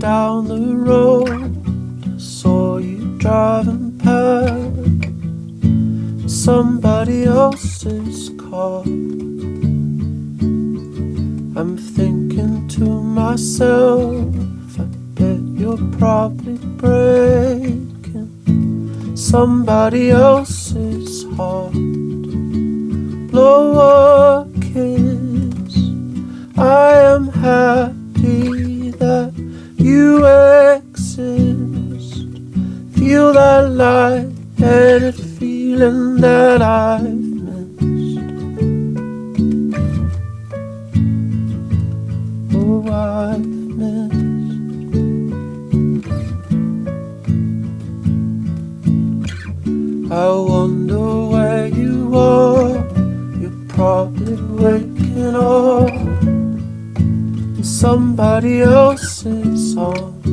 down the road, I saw you driving past somebody else's car. I'm thinking to myself, I bet you're probably breaking somebody else's heart. Blow a kiss, I am happy that you exist. Feel that light-headed feeling that I've missed. Oh, I've missed. I wonder where you are. You're probably waking up in somebody else's arms.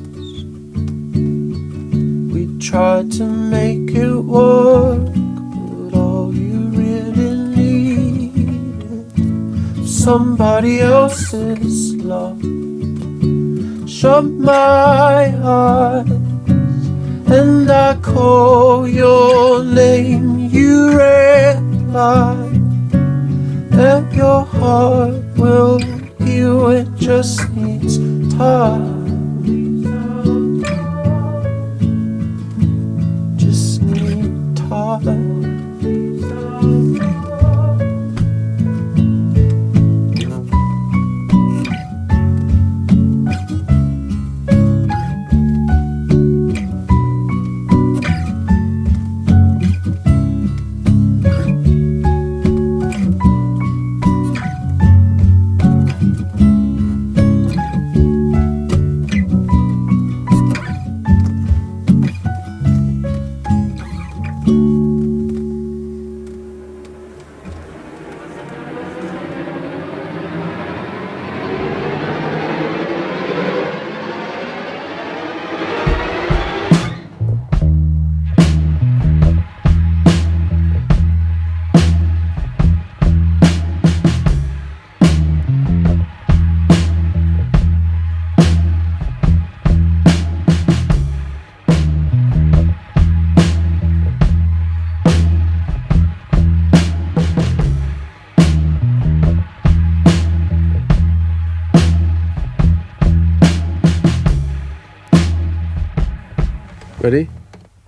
We tried to make it work, but all you really needed was somebody else's love. Shut my eyes and I call your name. You reply that your heart will heal, it just needs time. Just need time. Ready?